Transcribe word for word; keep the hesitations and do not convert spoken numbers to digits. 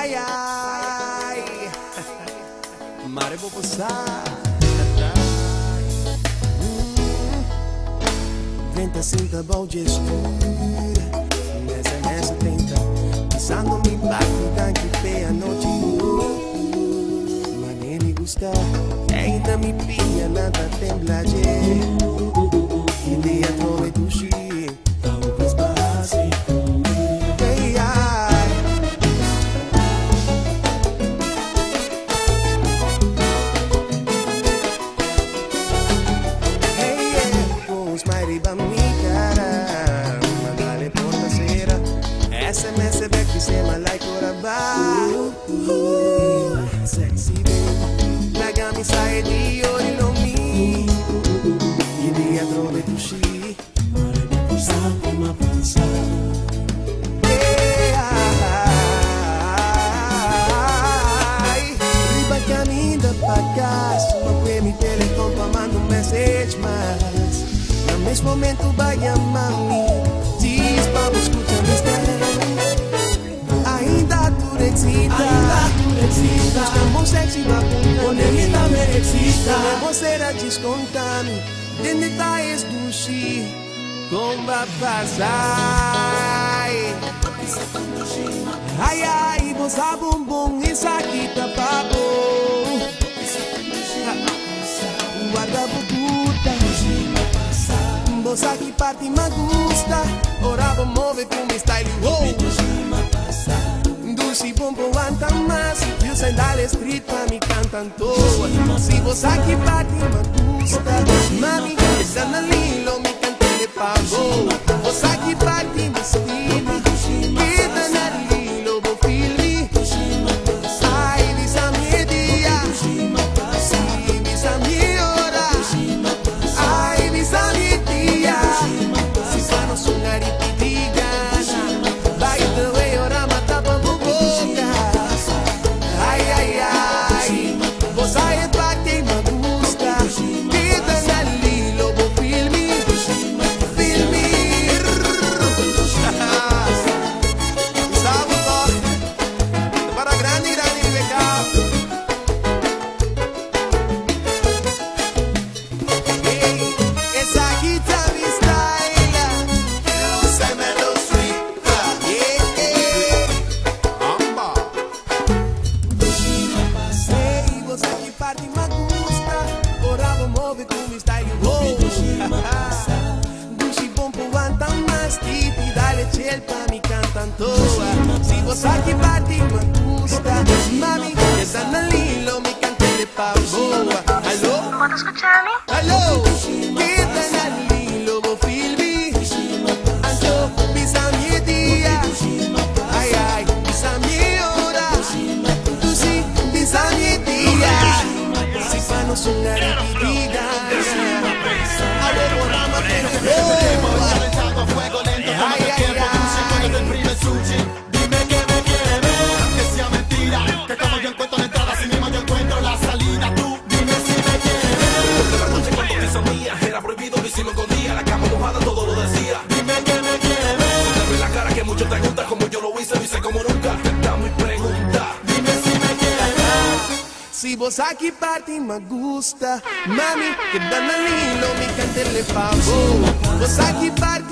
Ai, ai, mare vou passar. Venta cinta bom de escura, nessa nessa tenta, pensando me bate tanque pé a noite. Mas me gusta, ainda me pia nada temblade. E dia trove tu chi, talvez base. Ai, ai. Hey, yeah, com os mairiba mi cara, mandale porta cera. S M S back que se ma like oraba. Sexy baby, lagami sai di ori lo mi. E dia trove tu chi, mare mi pensar come pensar. Riba caminho pra casa, não foi me telecom pra mandar um message, mas no mesmo momento vai amar-me. Diz pra me escutar minha história. Ainda tu excita, ainda tu excita. Estamos sexy na punta, nem também excita. Não será descontar-me, de detalhes do chi, como vai passar. Ai, ai, você bumbum, isso aqui tá papo. Guarda bubuta, você aqui parte me gusta. Ora vou mover com meu style, oh. Dulce bumbum, anta mais. E o sandal street pra me cantam toa. Se você aqui parte me gusta, mami, essa na lilo me canta de pavo. Você aqui parte me estilo. Si vos aquí party me gusta, mami, esa na lilo mi cante de pavo. Aló, ¿Puedo escucharme? aló, que na lilo vos filmi. Anto, bisa mi dia, ay ay, bisa mi hora. Tu si, bisa mi dia. Si pa no sonar y diga, a ver, borrama que te a fuego lento, toma tu tiempo, dulce, del primer sushi. Dime que me quiere ver, que sea mentira, que como yo encuentro la entrada, así mismo yo encuentro la salida. Tú dime si me quiere ver. Porque la noche cuando te sonía era prohibido, lo hicimos con día, la cama mojada todo lo decía. Dime que me quiere ver. Te ve la cara que mucho te gusta, como yo lo hice, lo hice como nunca. Te damos y pregunta. Dime si me quiere ver. Si vos aquí party me gusta, mami, que dan al hilo mi cante le pavo. Vos aquí party